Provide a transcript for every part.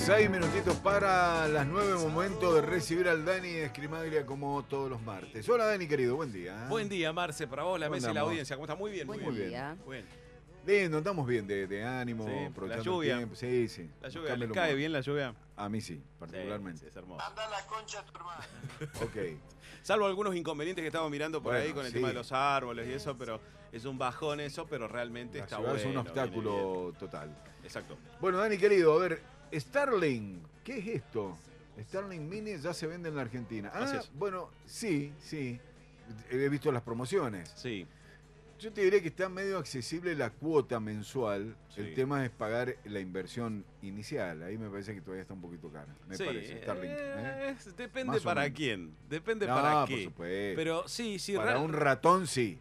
6 minutitos para las 9, momento de recibir al Dani Escrimaglia como todos los martes. Hola Dani, querido, buen día. Buen día, Marce, para vos, la mesa y la audiencia. ¿Cómo está? Muy bien, muy bien. bien. Muy bien. Lindo, estamos bien de ánimo, Sí, aprovechando la lluvia. el tiempo. Sí, sí. La lluvia, ¿les cae bien la lluvia? A mí sí, particularmente. Sí, es hermoso. Anda la concha a tu hermano. Ok. Salvo algunos inconvenientes que estamos mirando por ahí con el sí. tema de los árboles y eso, pero es un bajón eso, pero realmente La está ciudad bueno. es un obstáculo total. Exacto. Bueno, Dani, querido, a ver, Starlink, ¿qué es esto? Starlink Mini ya se vende en la Argentina. Así es. Bueno, sí. He visto las promociones. Sí. Yo te diré que está medio accesible la cuota mensual. Sí. El tema es pagar la inversión inicial. Ahí me parece que todavía está un poquito cara. Me parece, Starlink. Depende Más o para menos. quién. Depende No, para por qué. supuesto. Pero sí, Para un ratón, sí.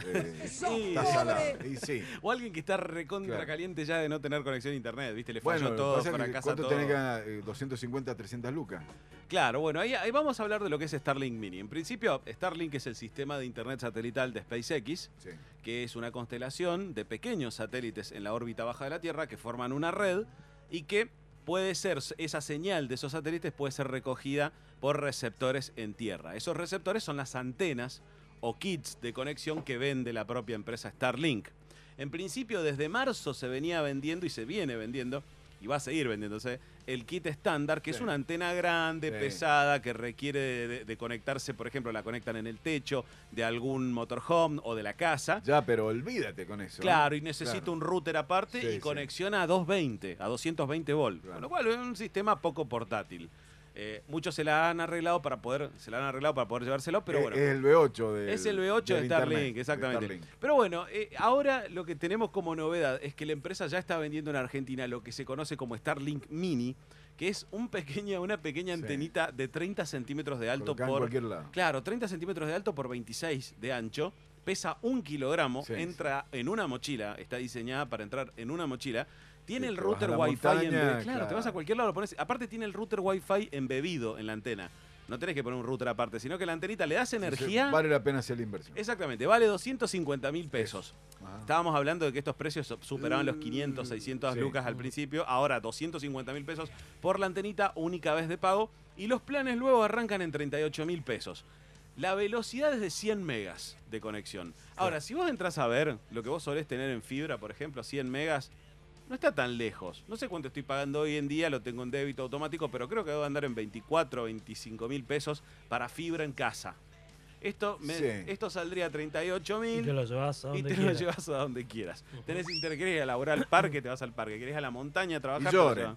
Sí. Está salado. Y sí. O alguien que está recontra Claro. caliente ya de no tener conexión a internet, ¿viste? Le falló Bueno, todo, pasa para que casa ¿cuánto todo. tenés que ganar? 250 a 300 lucas. Claro, bueno, ahí vamos a hablar de lo que es Starlink Mini. En principio, Starlink es el sistema de internet satelital de SpaceX, Sí. que es una constelación de pequeños satélites en la órbita baja de la Tierra que forman una red y que puede ser, esa señal de esos satélites puede ser recogida por receptores en tierra. Esos receptores son las antenas o kits de conexión que vende la propia empresa Starlink. En principio, desde marzo se venía vendiendo y se viene vendiendo, y va a seguir vendiéndose, el kit estándar, que es una antena grande, pesada, que requiere de conectarse, por ejemplo, la conectan en el techo de algún motorhome o de la casa. Ya, pero olvídate con eso. Claro, y necesita un router aparte Sí, y sí. conexión a 220 volts. Claro. Con lo cual es un sistema poco portátil. Muchos se la han arreglado para poder llevárselo, pero bueno. Es el V8 Es el V8 de Starlink, exactamente. Pero bueno, ahora lo que tenemos como novedad es que la empresa ya está vendiendo en Argentina lo que se conoce como Starlink Mini, que es una pequeña antenita de 30 centímetros de alto Colocá en cualquier lado. Claro, 30 centímetros de alto por 26 de ancho. Pesa 1 kilogramo, Sí. entra en una mochila, está diseñada para entrar en una mochila. Tiene Sí, el te vas router a la Wi-Fi montaña, claro, te vas a cualquier lado, lo pones. Aparte tiene el router Wi-Fi embebido en la antena. No tenés que poner un router aparte, sino que la antenita le das energía. Vale la pena hacer la inversión. Exactamente, vale 250.000 pesos. Ajá. Estábamos hablando de que estos precios superaban los 500, 600 Sí. lucas al principio. Ahora 250.000 pesos por la antenita, única vez de pago. Y los planes luego arrancan en 38.000 pesos. La velocidad es de 100 megas de conexión. Ahora, si vos entras a ver lo que vos solés tener en fibra, por ejemplo, 100 megas, no está tan lejos. No sé cuánto estoy pagando hoy en día, lo tengo en débito automático, pero creo que debo andar en 24 o 25.000 pesos para fibra en casa. Esto saldría 38.000. Y te lo llevas a Y donde te lo quieras. llevas a donde quieras. Tenés interés, querés ir a laburar al parque, te vas al parque. Querés ir a la montaña a trabajar.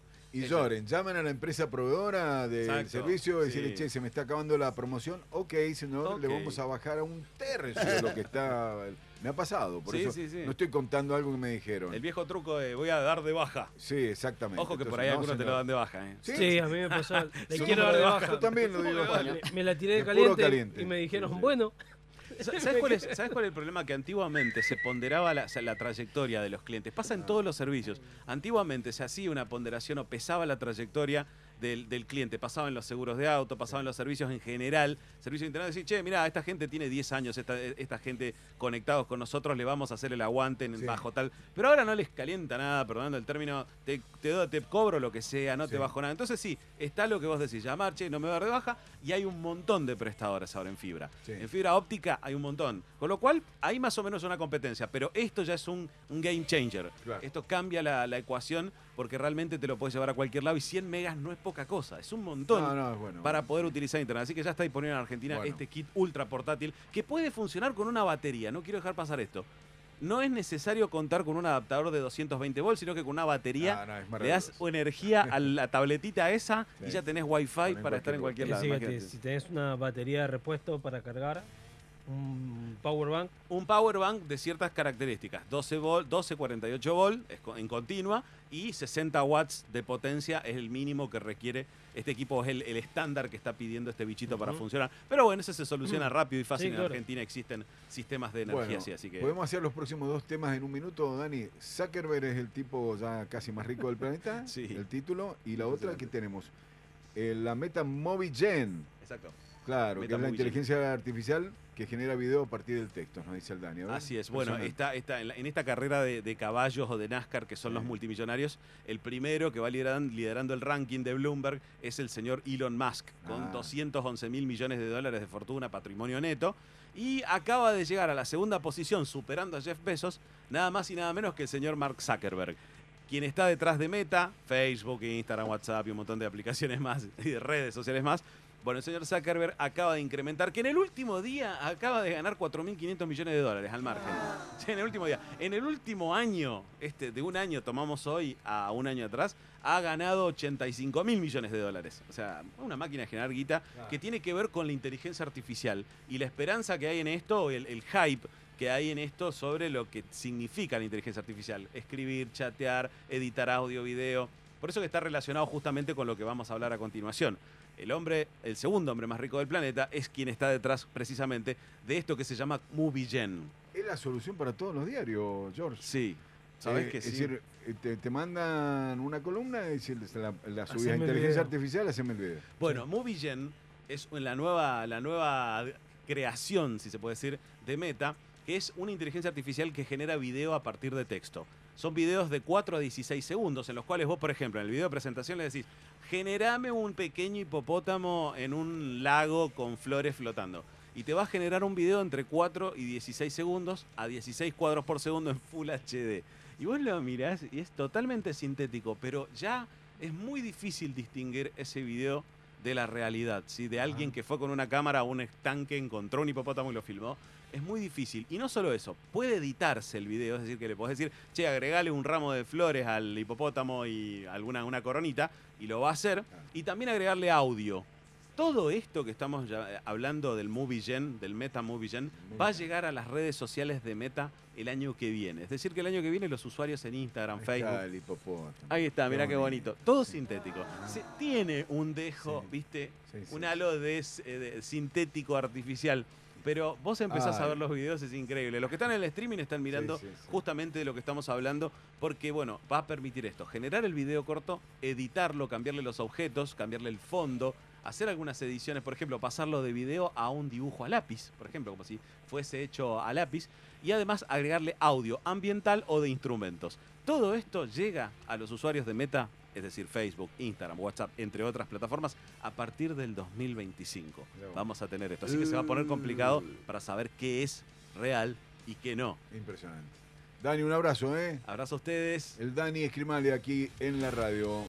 Y lloren, llaman a la empresa proveedora del Exacto, servicio y decirle, sí. che, se me está acabando la promoción. Ok, señor, Ok. le vamos a bajar a un tercio de lo que está. Me ha pasado, por Sí, eso sí, sí. no estoy contando algo que me dijeron. El viejo truco de voy a dar de baja. Sí, exactamente. Ojo que por Entonces, ahí no, algunos te señor. lo dan de baja. ¿Sí? Sí, a mí me pasó. Le Yo quiero no dar de lo- baja. Yo también lo digo. Me la tiré de puro caliente, caliente. y me dijeron, Sí, sí. bueno. ¿Sabes cuál es el problema? Que antiguamente se ponderaba la trayectoria de los clientes. Pasa en todos los servicios. Antiguamente se hacía una ponderación o pesaba la trayectoria del cliente. Pasaba en los seguros de auto, pasaba en los servicios en general. Servicio de internet, decir, che, mirá, esta gente tiene 10 años, esta gente conectados con nosotros, le vamos a hacer el aguante en bajo tal. Pero ahora no les calienta nada, perdonando el término, te cobro lo que sea, no te bajo nada. Entonces sí, está lo que vos decís, llamar, che, no me va a dar de baja, y hay un montón de prestadores ahora en fibra. Sí. En fibra óptica hay un montón. Con lo cual, hay más o menos una competencia, pero esto ya es un game changer. Claro. Esto cambia la ecuación porque realmente te lo puedes llevar a cualquier lado y 100 megas no es poca cosa, es un montón No, es bueno. para poder utilizar internet. Así que ya está disponible en Argentina Bueno. este kit ultra portátil que puede funcionar con una batería. No quiero dejar pasar esto. No es necesario contar con un adaptador de 220 volts, sino que con una batería No, es le maravilloso. das energía a la tabletita esa y Sí. ya tenés wifi Ponen para estar en cualquier lado. Sí, imagínate. si tenés una batería de repuesto para cargar, un power bank, Un power bank de ciertas características, 48 volt en continua y 60 watts de potencia es el mínimo que requiere este equipo, es el estándar que está pidiendo este bichito para funcionar. Pero bueno, eso se soluciona rápido y fácil. Sí, En claro. Argentina existen sistemas de energía Bueno, así que... ¿podemos hacer los próximos 2 temas en un minuto, Dani? Zuckerberg es el tipo ya casi más rico del planeta, Sí. el título. Y la otra, ¿qué tenemos? La Meta Movigen. Exacto. Claro, que Meta es la Movie Gen. inteligencia artificial que genera video a partir del texto, nos dice el Dani. A ver, Así es. Bueno, impresionante. en esta carrera de caballos o de NASCAR, que son los multimillonarios, el primero que va liderando el ranking de Bloomberg es el señor Elon Musk, con 211 mil millones de dólares de fortuna, patrimonio neto. Y acaba de llegar a la segunda posición, superando a Jeff Bezos, nada más y nada menos que el señor Mark Zuckerberg, quien está detrás de Meta, Facebook, Instagram, WhatsApp y un montón de aplicaciones más y de redes sociales más. Bueno, el señor Zuckerberg acaba de incrementar, que en el último día acaba de ganar 4.500 millones de dólares al margen. Sí, en el último día. En el último año, de un año tomamos hoy a un año atrás, ha ganado 85.000 millones de dólares. O sea, una máquina de generar guita que tiene que ver con la inteligencia artificial y la esperanza que hay en esto, el hype que hay en esto sobre lo que significa la inteligencia artificial. Escribir, chatear, editar audio, video. Por eso que está relacionado justamente con lo que vamos a hablar a continuación. El segundo hombre más rico del planeta, es quien está detrás precisamente de esto que se llama Movie Gen. Es la solución para todos los diarios, George. Sí, sabes que es sí. decir, te mandan una columna y si la subís a Haceme el inteligencia video. artificial, haceme el video. Bueno, Movie Gen es la nueva creación, si se puede decir, de Meta, que es una inteligencia artificial que genera video a partir de texto. Son videos de 4 a 16 segundos, en los cuales vos, por ejemplo, en el video de presentación le decís, generame un pequeño hipopótamo en un lago con flores flotando. Y te va a generar un video entre 4 y 16 segundos a 16 cuadros por segundo en Full HD. Y vos lo mirás y es totalmente sintético, pero ya es muy difícil distinguir ese video de la realidad, ¿sí? De alguien que fue con una cámara a un estanque, encontró un hipopótamo y lo filmó. Es muy difícil. Y no solo eso, puede editarse el video, es decir, que le podés decir, che, agregale un ramo de flores al hipopótamo y una coronita, y lo va a hacer. Y también agregarle audio. Todo esto que estamos hablando del Movie Gen, del Meta Movie Gen, va a llegar a las redes sociales de Meta el año que viene. Es decir, que el año que viene los usuarios en Instagram, Ahí Facebook... está el hipopótamo. Ahí está, mirá qué bonito. Todo sintético. Tiene un dejo, Sí. ¿viste? Sí, sí, Un halo de sintético artificial. Pero vos empezás a ver los videos, es increíble. Los que están en el streaming están mirando Sí, sí, sí. justamente de lo que estamos hablando, porque, bueno, va a permitir esto, generar el video corto, editarlo, cambiarle los objetos, cambiarle el fondo, hacer algunas ediciones, por ejemplo, pasarlo de video a un dibujo a lápiz, por ejemplo, como si fuese hecho a lápiz, y además agregarle audio ambiental o de instrumentos. Todo esto llega a los usuarios de Meta, es decir, Facebook, Instagram, WhatsApp, entre otras plataformas, a partir del 2025. Vamos a tener esto. Así que se va a poner complicado para saber qué es real y qué no. Impresionante. Dani, un abrazo, ¿eh? Abrazo a ustedes. El Dani Escrimale aquí en la radio.